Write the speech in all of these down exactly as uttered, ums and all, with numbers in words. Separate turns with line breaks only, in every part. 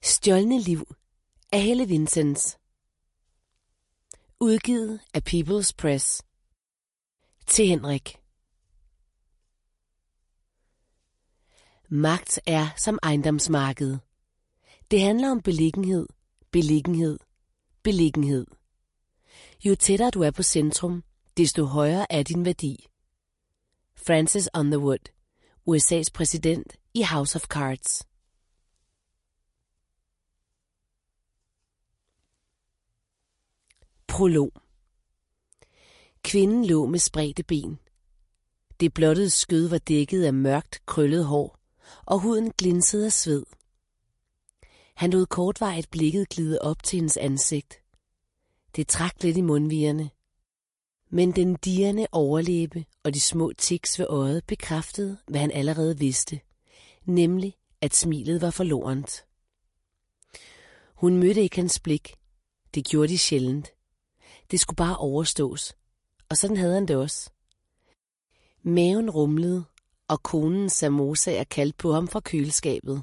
Stjålne liv af Helle Vincenz. Udgivet af People's Press. Til Henrik. Magt er som ejendomsmarked. Det handler om beliggenhed, beliggenhed, beliggenhed. Jo tættere du er på centrum, desto højere er din værdi. Francis Underwood, U S A's præsident i House of Cards. Prolog. Kvinden lå med spredte ben. Det blottede skød var dækket af mørkt, krøllet hår, og huden glinsede af sved. Han lod kortvarigt blikket glide op til hendes ansigt. Det trak lidt i mundvigerne. Men den dirrende overlæbe og de små tics ved øjet bekræftede, hvad han allerede vidste, nemlig at smilet var forlorent. Hun mødte ikke hans blik. Det gjorde de sjældent. Det skulle bare overstås, og sådan havde han det også. Maven rumlede, og konens samosaer kaldte på ham fra køleskabet.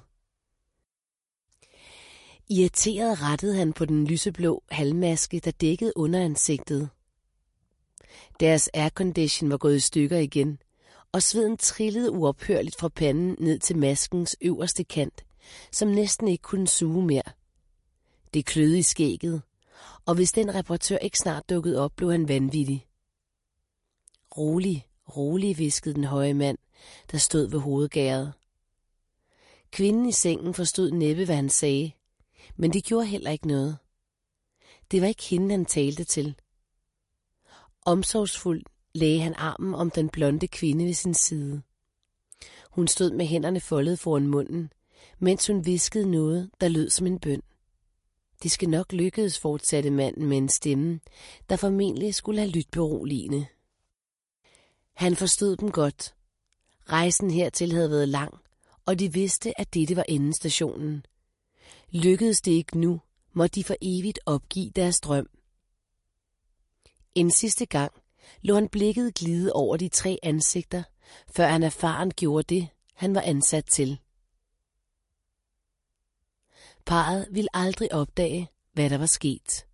Irriteret rettede han på den lyseblå halvmaske, der dækkede underansigtet. Deres aircondition var gået i stykker igen, og sveden trillede uophørligt fra panden ned til maskens øverste kant, som næsten ikke kunne suge mere. Det kløede i skægget, og hvis den reparatør ikke snart dukkede op, blev han vanvittig. Rolig, rolig, hviskede den høje mand, der stod ved hovedgæret. Kvinden i sengen forstod næppe, hvad han sagde, men det gjorde heller ikke noget. Det var ikke hende, han talte til. Omsorgsfuldt lagde han armen om den blonde kvinde ved sin side. Hun stod med hænderne foldet foran munden, mens hun hviskede noget, der lød som en bøn. Det skal nok lykkedes, fortsatte manden med en stemme, der formentlig skulle have lyttet beroligende. Han forstod dem godt. Rejsen hertil havde været lang, og de vidste, at dette var endestationen. Lykkedes det ikke nu, måtte de for evigt opgive deres drøm. En sidste gang lå han blikket glide over de tre ansigter, før han erfaren gjorde det, han var ansat til. Parret ville aldrig opdage, hvad der var sket.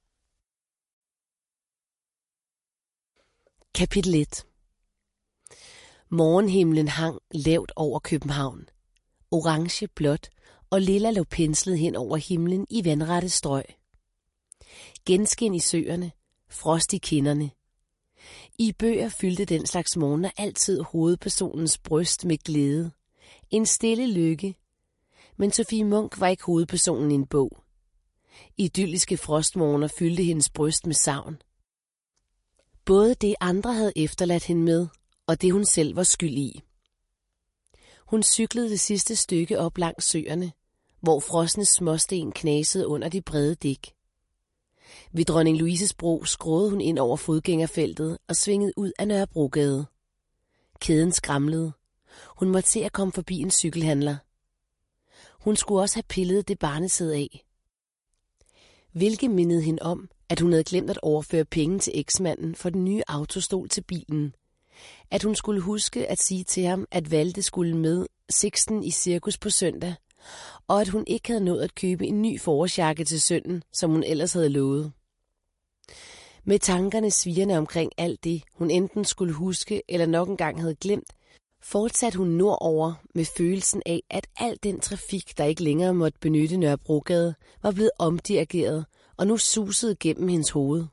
Kapitel et. Morgenhimlen hang lavt over København. Orange, blåt og lilla lå penslet hen over himlen i vandrette strøg. Genskin i søerne, frost i kinderne. I bøger fyldte den slags morgener altid hovedpersonens bryst med glæde. En stille lykke. Men Sofie Munk var ikke hovedpersonen i en bog. Idylliske frostmorgener fyldte hendes bryst med savn. Både det andre havde efterladt hende med, og det hun selv var skyld i. Hun cyklede det sidste stykke op langs søerne, hvor frosne småsten knasede under de brede dæk. Ved Dronning Louises Bro skråede hun ind over fodgængerfeltet og svingede ud af Nørrebrogade. Kæden skramlede. Hun måtte se at komme forbi en cykelhandler. Hun skulle også have pillet det barnesæd af. Hvilket mindede hende om, at hun havde glemt at overføre penge til eksmanden for den nye autostol til bilen. At hun skulle huske at sige til ham, at Valde skulle med Sixten i cirkus på søndag, og at hun ikke havde nået at købe en ny forårsjakke til sønnen, som hun ellers havde lovet. Med tankerne svirrende omkring alt det, hun enten skulle huske eller nok engang havde glemt, fortsatte hun nordover med følelsen af, at al den trafik, der ikke længere måtte benytte Nørrebrogade, var blevet omdirigeret og nu susede gennem hendes hoved.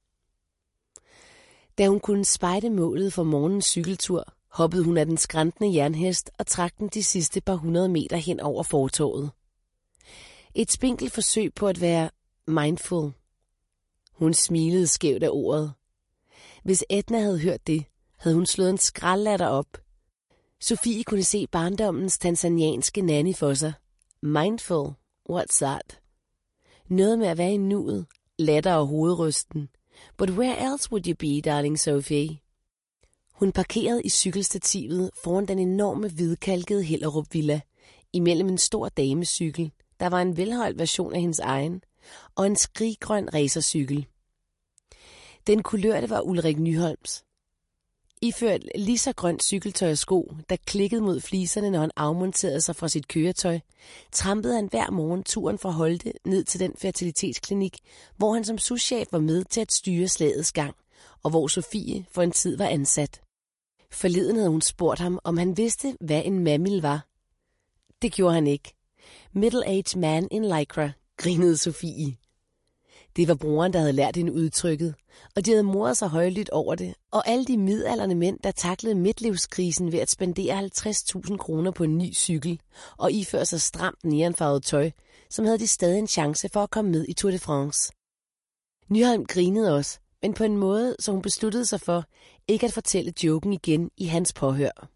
Da hun kunne spejde målet for morgens cykeltur, hoppede hun af den skrantende jernhest og trak den de sidste par hundrede meter hen over fortovet. Et spinkelt forsøg på at være mindful. Hun smilede skævt af ordet. Hvis Edna havde hørt det, havde hun slået en skraldlatter op. Sofie kunne se barndommens tanzanianske nanny for sig. Mindful, what's that? Noget med at være i nuet, latter og hovedrysten. But where else would you be, darling Sophie? Hun parkerede i cykelstativet foran den enorme hvidkalkede Hellerup Villa, imellem en stor damecykel, der var en velholdt version af hendes egen, og en skriggrøn racercykel. Den kulørte var Ulrik Nyholms. Iført lige så grønt cykeltøj og sko, der klikkede mod fliserne, når han afmonterede sig fra sit køretøj, trampede han hver morgen turen fra Holte ned til den fertilitetsklinik, hvor han som souschef var med til at styre slagets gang, og hvor Sofie for en tid var ansat. Forleden havde hun spurgt ham, om han vidste, hvad en mamil var. Det gjorde han ikke. Middle-aged man in lycra, grinede Sofie. Det var broren, der havde lært hende udtrykket, og de havde moret sig højlydt over det, og alle de midaldrende mænd, der taklede midtlivskrisen ved at spendere halvtreds tusind kroner på en ny cykel og iføre sig stramt neonfarvet tøj, som havde de stadig en chance for at komme med i Tour de France. Nyholm grinede også, men på en måde, så hun besluttede sig for ikke at fortælle joken igen i hans påhør.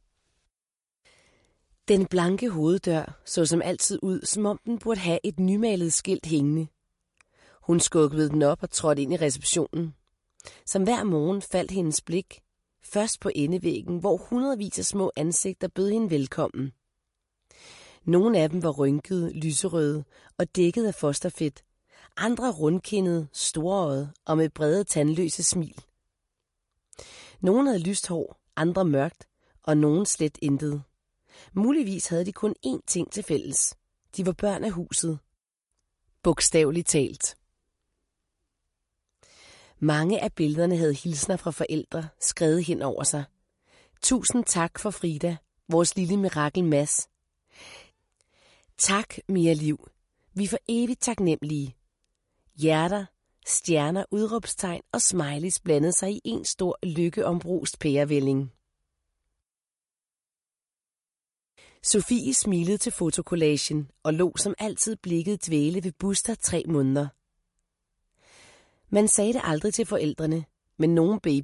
Den blanke hoveddør så som altid ud, som om den burde have et nymalet skilt hængende. Hun skubbede den op og trådte ind i receptionen. Som hver morgen faldt hendes blik, først på endevæggen, hvor hundredvis af små ansigter bød hende velkommen. Nogle af dem var rynkede, lyserøde og dækket af fosterfedt. Andre rundkindede, storøjede og med brede tandløse smil. Nogle havde lyst hår, andre mørkt, og nogen slet intet. Muligvis havde de kun én ting til fælles. De var børn af huset. Bogstaveligt talt. Mange af billederne havde hilsner fra forældre skrevet hen over sig. Tusind tak for Frida, vores lille mirakel Mads. Tak, Mia Liv. Vi er for evigt taknemmelige. Hjerter, stjerner, udråbstegn og smileys blandede sig i en stor lykkeombrust pærevælling. Sofie smilede til fotokollagen og lå som altid blikket dvæle ved Buster tre måneder. Man sagde det aldrig til forældrene, men nogle babyer